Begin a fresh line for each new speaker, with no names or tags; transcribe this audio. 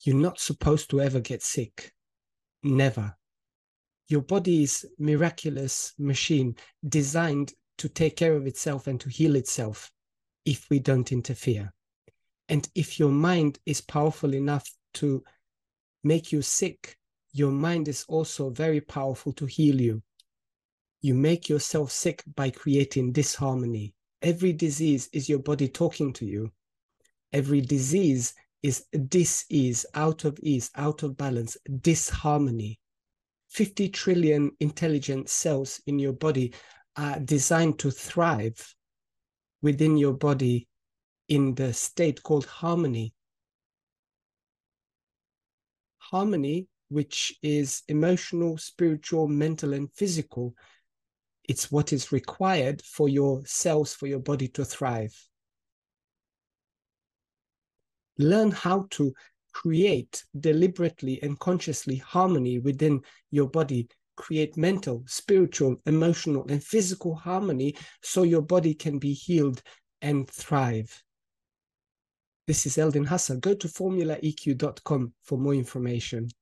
You're not supposed to ever get sick. Never. Your body is a miraculous machine designed to take care of itself and to heal itself if we don't interfere. And if your mind is powerful enough to make you sick, your mind is also very powerful to heal you. You make yourself sick by creating disharmony. Every disease is your body talking to you. Every disease is dis-ease, out of ease, out of balance, disharmony. 50 trillion intelligent cells in your body are designed to thrive within your body in the state called harmony. Harmony, which is emotional, spiritual, mental, and physical, it's what is required for your cells, for your body to thrive. Learn how to create deliberately and consciously harmony within your body. Create mental, spiritual, emotional, and physical harmony so your body can be healed and thrive. This is Eldin Hassan. Go to formulaeq.com for more information.